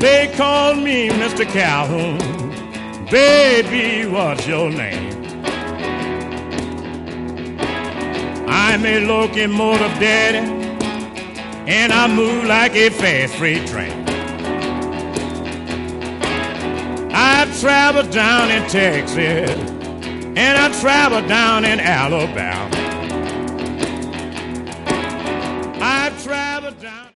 They call me Mr. Calhoun. Baby, what's your name? I'm a locomotive daddy, and I move like a fast freight train. I've traveled down in Texas, and I traveled down in Alabama. I've traveled down